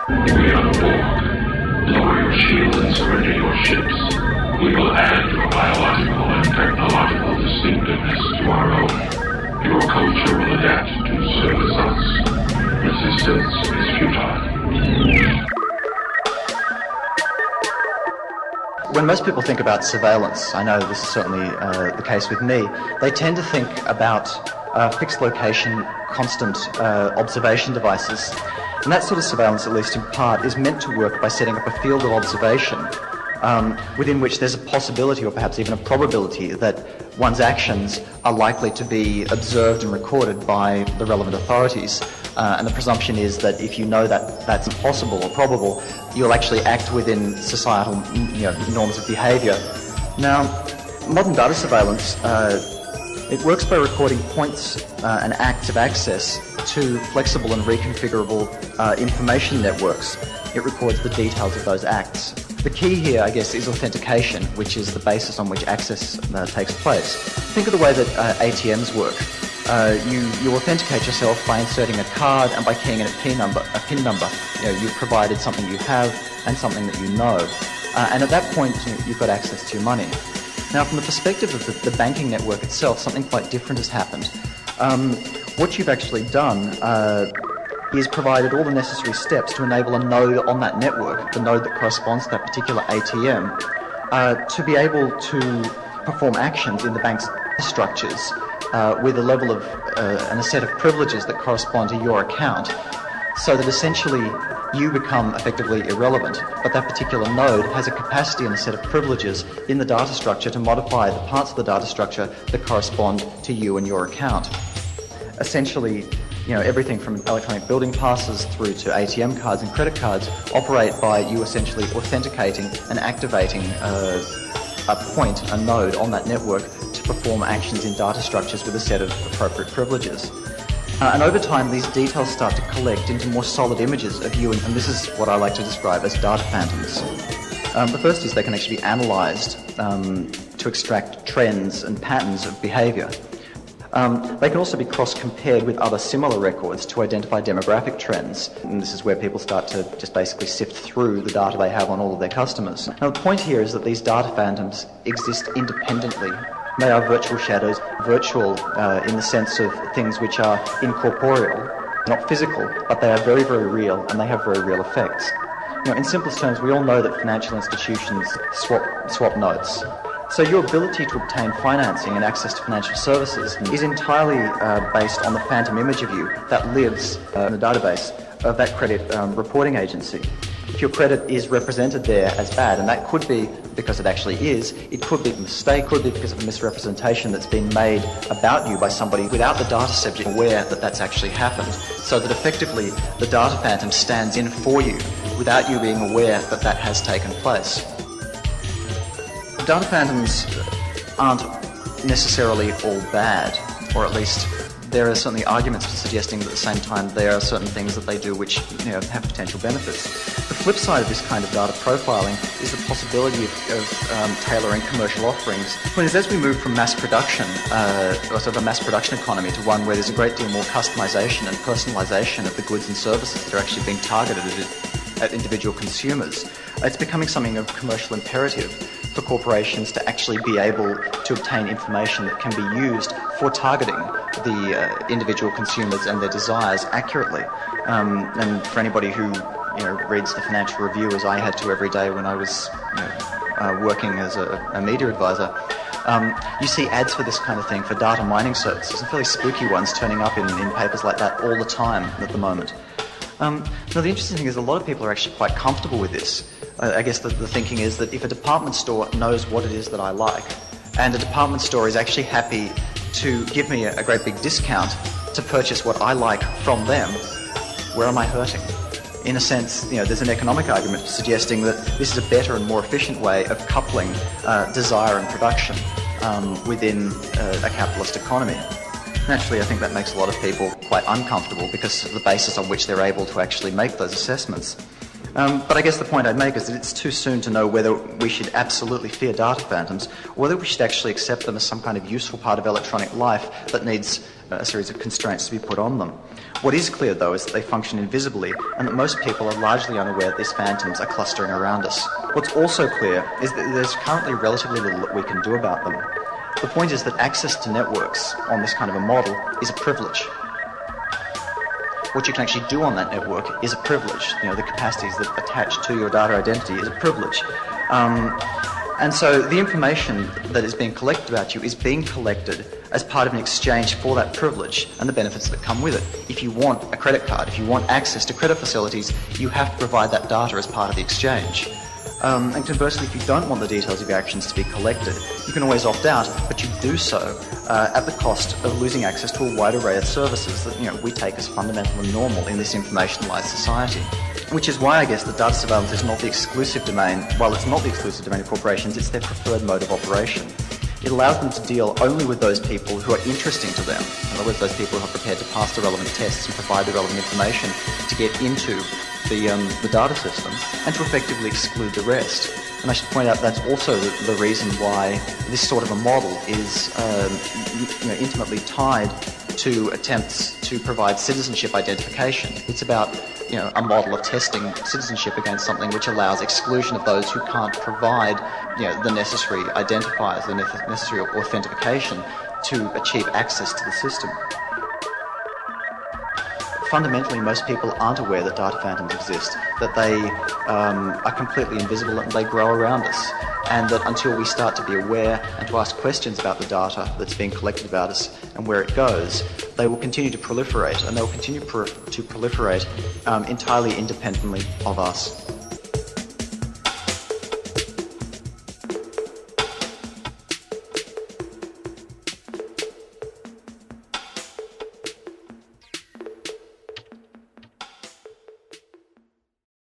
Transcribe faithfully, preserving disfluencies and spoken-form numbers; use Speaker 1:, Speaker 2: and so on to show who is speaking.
Speaker 1: We are Borg. Lower your shield and surrender your ships. We will add your biological and technological distinctiveness to our own. Your culture will adapt to service us. Resistance is futile.
Speaker 2: When most people think about surveillance, I know this is certainly uh, the case with me, they tend to think about uh, fixed location, constant uh, observation devices. And that sort of surveillance, at least in part, is meant to work by setting up a field of observation um, within which there's a possibility or perhaps even a probability that one's actions are likely to be observed and recorded by the relevant authorities. Uh, and the presumption is that if you know that that's impossible or probable, you'll actually act within societal you know, norms of behaviour. Now, modern data surveillance, uh, it works by recording points uh, and acts of access to flexible and reconfigurable uh, information networks. It records the details of those acts. The key here, I guess, is authentication, which is the basis on which access uh, takes place. Think of the way that uh, A T Ms work. Uh, you, you authenticate yourself by inserting a card and by keying in a PIN number. A PIN number. You know, you've provided something you have and something that you know. Uh, and at that point, you, you've got access to your money. Now, from the perspective of the, the banking network itself, something quite different has happened. Um, what you've actually done uh, is provided all the necessary steps to enable a node on that network, the node that corresponds to that particular A T M, uh, to be able to perform actions in the bank's structures uh, with a level of uh, and a set of privileges that correspond to your account, so that essentially you become effectively irrelevant, but that particular node has a capacity and a set of privileges in the data structure to modify the parts of the data structure that correspond to you and your account. Essentially, you know, everything from electronic building passes through to A T M cards and credit cards operate by you essentially authenticating and activating uh, a point, a node on that network to perform actions in data structures with a set of appropriate privileges. Uh, and over time, these details start to collect into more solid images of you, and, and this is what I like to describe as data phantoms. Um, the first is they can actually be analysed um, to extract trends and patterns of behaviour. Um, they can also be cross-compared with other similar records to identify demographic trends, and this is where people start to just basically sift through the data they have on all of their customers. Now, the point here is that these data phantoms exist independently. They are virtual shadows, virtual uh, in the sense of things which are incorporeal, not physical, but they are very, very real, and they have very real effects. You know, in simplest terms, we all know that financial institutions swap, swap notes. So your ability to obtain financing and access to financial services is entirely uh, based on the phantom image of you that lives uh, in the database of that credit um, reporting agency. If your credit is represented there as bad, and that could be because it actually is, it could be a mistake, could be because of a misrepresentation that's been made about you by somebody without the data subject aware that that's actually happened, so that effectively the data phantom stands in for you without you being aware that that has taken place. Data phantoms aren't necessarily all bad, or at least there are certainly arguments for suggesting that at the same time there are certain things that they do which you know, have potential benefits. The flip side of this kind of data profiling is the possibility of, of um, tailoring commercial offerings. Because as we move from mass production, uh, or sort of a mass production economy, to one where there's a great deal more customization and personalization of the goods and services that are actually being targeted at, at individual consumers, it's becoming something of commercial imperative for corporations to actually be able to obtain information that can be used for targeting the uh, individual consumers and their desires accurately. Um, and for anybody who you know reads the Financial Review, as I had to every day when I was you know, uh, working as a, a media advisor, um, you see ads for this kind of thing for data mining services, and fairly spooky ones turning up in, in papers like that all the time at the moment. Um, now, the interesting thing is a lot of people are actually quite comfortable with this. Uh, I guess the, the thinking is that if a department store knows what it is that I like, and a department store is actually happy to give me a, a great big discount to purchase what I like from them, where am I hurting? In a sense, you know, there's an economic argument suggesting that this is a better and more efficient way of coupling uh, desire and production um, within uh, a capitalist economy. Naturally, I think that makes a lot of people quite uncomfortable because of the basis on which they're able to actually make those assessments. Um, but I guess the point I'd make is that it's too soon to know whether we should absolutely fear data phantoms or whether we should actually accept them as some kind of useful part of electronic life that needs a series of constraints to be put on them. What is clear, though, is that they function invisibly and that most people are largely unaware that these phantoms are clustering around us. What's also clear is that there's currently relatively little that we can do about them. The point is that access to networks on this kind of a model is a privilege. What you can actually do on that network is a privilege. You know, the capacities that attach to your data identity is a privilege. Um, and so the information that is being collected about you is being collected as part of an exchange for that privilege and the benefits that come with it. If you want a credit card, if you want access to credit facilities, you have to provide that data as part of the exchange. Um, and conversely, if you don't want the details of your actions to be collected, you can always opt out, but you do so uh, at the cost of losing access to a wide array of services that, you know, we take as fundamental and normal in this informationalized society. Which is why I guess that data surveillance is not the exclusive domain. While it's not the exclusive domain of corporations, it's their preferred mode of operation. It allows them to deal only with those people who are interesting to them. In other words, those people who are prepared to pass the relevant tests and provide the relevant information to get into the, um, the data system, and to effectively exclude the rest. And I should point out that's also the, the reason why this sort of a model is um, you know, intimately tied to attempts to provide citizenship identification. It's about you know, a model of testing citizenship against something which allows exclusion of those who can't provide you know, the necessary identifiers, the ne- necessary authentication to achieve access to the system. Fundamentally, most people aren't aware that data phantoms exist, that they um, are completely invisible and they grow around us, and that until we start to be aware and to ask questions about the data that's being collected about us and where it goes, they will continue to proliferate, and they will continue pro- to proliferate um, entirely independently of us.